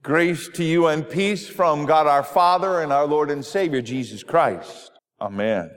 Grace to you and peace from God our Father and our Lord and Savior, Jesus Christ. Amen.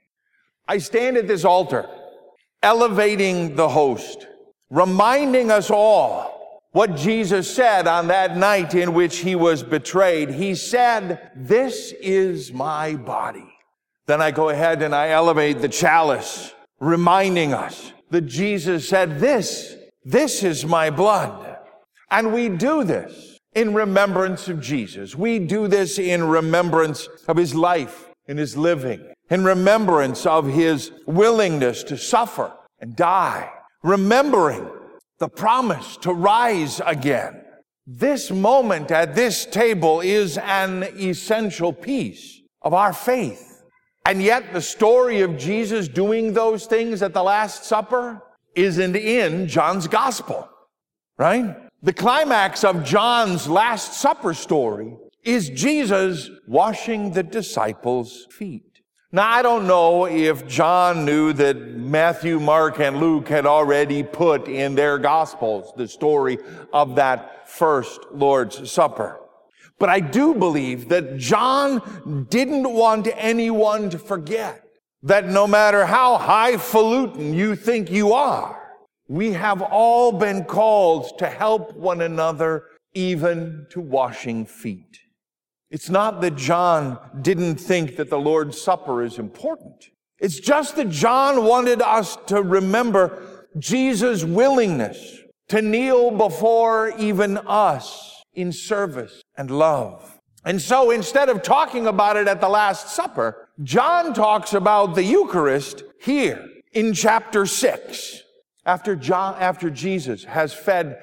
I stand at this altar, elevating the host, reminding us all what Jesus said on that night in which he was betrayed. He said, "This is my body." Then I go ahead and I elevate the chalice, reminding us that Jesus said, This is my blood. And we do this in remembrance of Jesus. We do this in remembrance of his life and his living, in remembrance of his willingness to suffer and die, remembering the promise to rise again. This moment at this table is an essential piece of our faith. And yet the story of Jesus doing those things at the Last Supper isn't in John's gospel, right? The climax of John's Last Supper story is Jesus washing the disciples' feet. Now, I don't know if John knew that Matthew, Mark, and Luke had already put in their gospels the story of that first Lord's Supper. But I do believe that John didn't want anyone to forget that no matter how highfalutin you think you are, we have all been called to help one another, even to washing feet. It's not that John didn't think that the Lord's Supper is important. It's just that John wanted us to remember Jesus' willingness to kneel before even us in service and love. And so instead of talking about it at the Last Supper, John talks about the Eucharist here in chapter 6. After Jesus has fed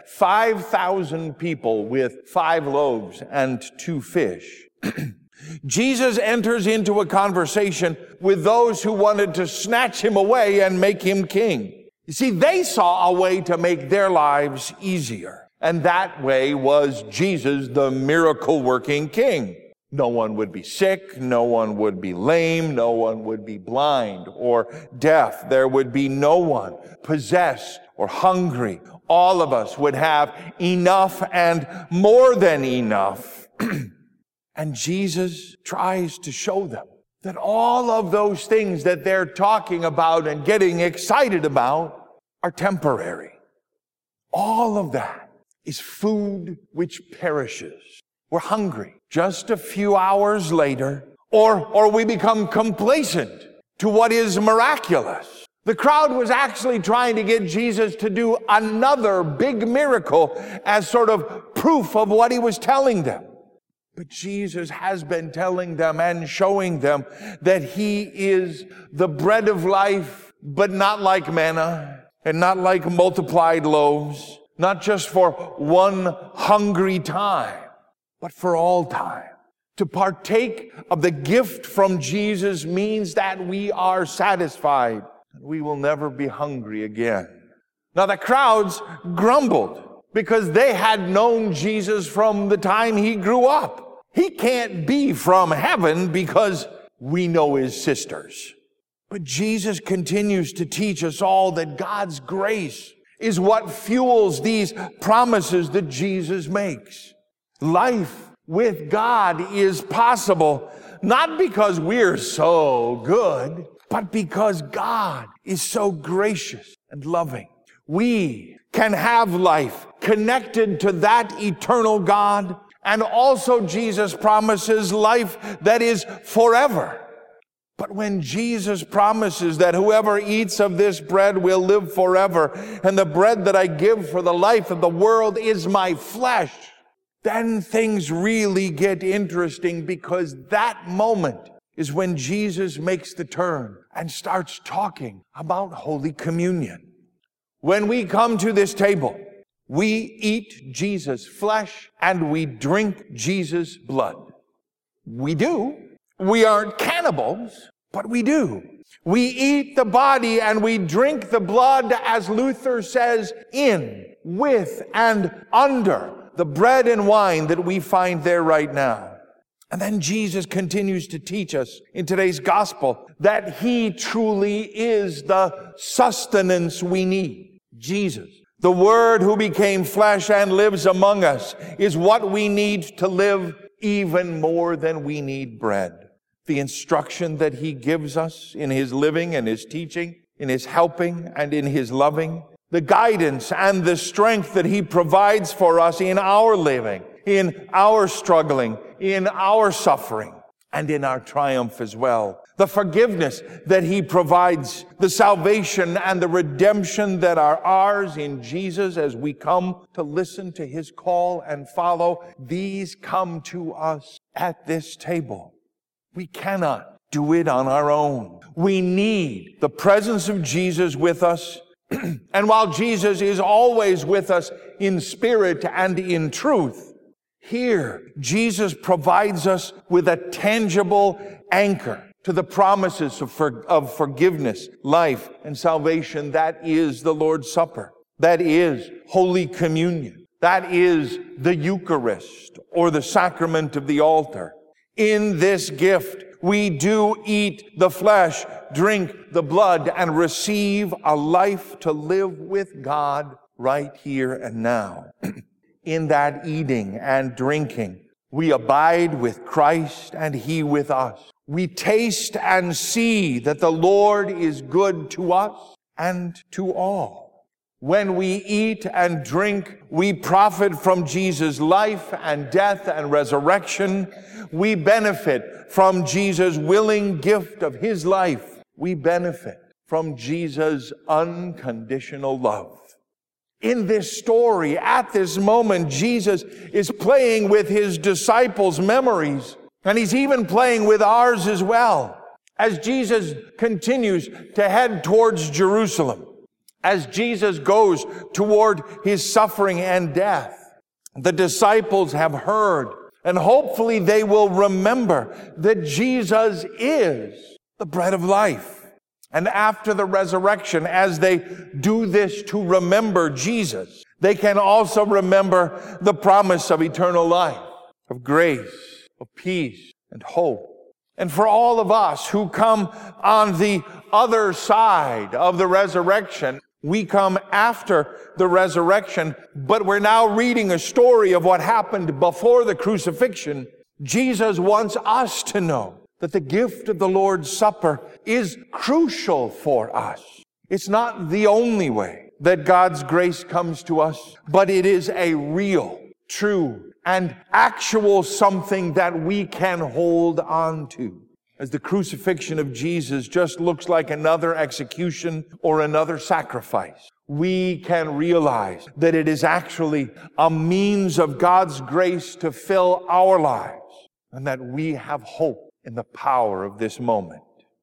5,000 people with 5 loaves and 2 fish, Jesus enters into a conversation with those who wanted to snatch him away and make him king. You see, they saw a way to make their lives easier. And that way was Jesus, the miracle-working king. No one would be sick, no one would be lame, no one would be blind or deaf. There would be no one possessed or hungry. All of us would have enough and more than enough. And Jesus tries to show them that all of those things that they're talking about and getting excited about are temporary. All of that is food which perishes. We're hungry just a few hours later, or we become complacent to what is miraculous. The crowd was actually trying to get Jesus to do another big miracle as sort of proof of what he was telling them. But Jesus has been telling them and showing them that he is the bread of life, but not like manna and not like multiplied loaves. Not just for one hungry time, but for all time. To partake of the gift from Jesus means that we are satisfied and we will never be hungry again. Now the crowds grumbled because they had known Jesus from the time he grew up. He can't be from heaven because we know his sisters. But Jesus continues to teach us all that God's grace is what fuels these promises that Jesus makes. Life with God is possible, not because we're so good, but because God is so gracious and loving. We can have life connected to that eternal God, and also Jesus promises life that is forever. But when Jesus promises that whoever eats of this bread will live forever, and the bread that I give for the life of the world is my flesh, then things really get interesting, because that moment is when Jesus makes the turn and starts talking about Holy Communion. When we come to this table, we eat Jesus' flesh and we drink Jesus' blood. We do. We aren't cannibals, but we do. We eat the body and we drink the blood, as Luther says, in, with, and under the bread and wine that we find there right now. And then Jesus continues to teach us in today's gospel that he truly is the sustenance we need. Jesus, The Word who became flesh and lives among us is what we need to live even more than we need bread. The instruction that He gives us in His living and His teaching, in His helping and in His loving, the guidance and the strength that He provides for us in our living, in our struggling, in our suffering, and in our triumph as well. The forgiveness that He provides, the salvation and the redemption that are ours in Jesus as we come to listen to His call and follow, these come to us at this table. We cannot do it on our own. We need the presence of Jesus with us. And while Jesus is always with us in spirit and in truth, here Jesus provides us with a tangible anchor to the promises of forgiveness, life, and salvation. That is the Lord's Supper. That is Holy Communion. That is the Eucharist, or the sacrament of the altar. In this gift, we do eat the flesh, drink the blood, and receive a life to live with God right here and now. In that eating and drinking, we abide with Christ and He with us. We taste and see that the Lord is good to us and to all. When we eat and drink, we profit from Jesus' life and death and resurrection. We benefit from Jesus' willing gift of His life. We benefit from Jesus' unconditional love. In this story, at this moment, Jesus is playing with His disciples' memories, and He's even playing with ours as well. As Jesus continues to head towards Jerusalem, as Jesus goes toward His suffering and death, the disciples have heard, and hopefully they will remember that Jesus is the bread of life. And after the resurrection, as they do this to remember Jesus, they can also remember the promise of eternal life, of grace, of peace, and hope. And for all of us who come on the other side of the resurrection, we come after the resurrection, but we're now reading a story of what happened before the crucifixion. Jesus wants us to know that the gift of the Lord's Supper is crucial for us. It's not the only way that God's grace comes to us, but it is a real, true, and actual something that we can hold on to. As the crucifixion of Jesus just looks like another execution or another sacrifice, we can realize that it is actually a means of God's grace to fill our lives, and that we have hope in the power of this moment.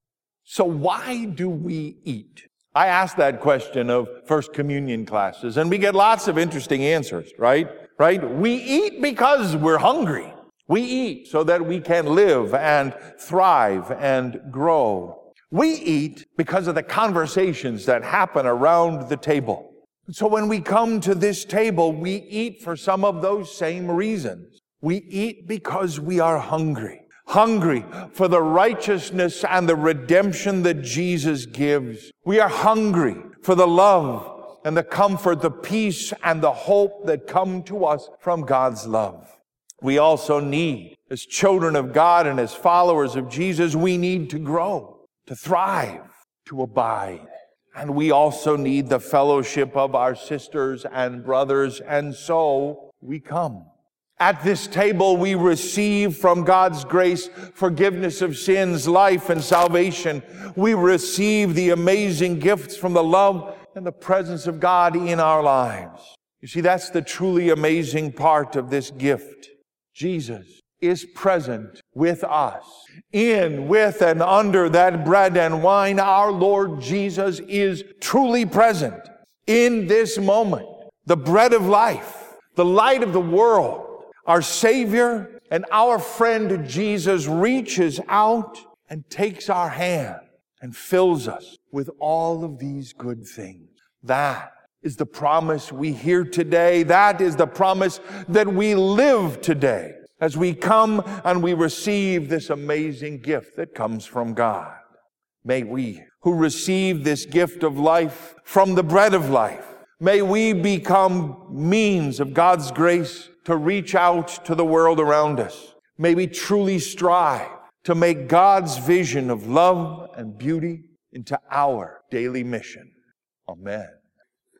So why do we eat? I asked that question of First Communion classes, and we get lots of interesting answers, right? We eat because we're hungry. We eat so that we can live and thrive and grow. We eat because of the conversations that happen around the table. So when we come to this table, we eat for some of those same reasons. We eat because we are hungry. Hungry for the righteousness and the redemption that Jesus gives. We are hungry for the love and the comfort, the peace and the hope that come to us from God's love. We also need, as children of God and as followers of Jesus, we need to grow, to thrive, to abide. And we also need the fellowship of our sisters and brothers, and so we come. At this table, we receive from God's grace forgiveness of sins, life, and salvation. We receive the amazing gifts from the love and the presence of God in our lives. You see, that's the truly amazing part of this gift. Jesus is present with us. In, with, and under that bread and wine, our Lord Jesus is truly present in this moment. The bread of life, the light of the world, our Savior and our friend Jesus reaches out and takes our hand and fills us with all of these good things. That is the promise we hear today. That is the promise that we live today as we come and we receive this amazing gift that comes from God. May we, who receive this gift of life from the bread of life, May we become means of God's grace to reach out to the world around us. May we truly strive to make God's vision of love and beauty into our daily mission. Amen.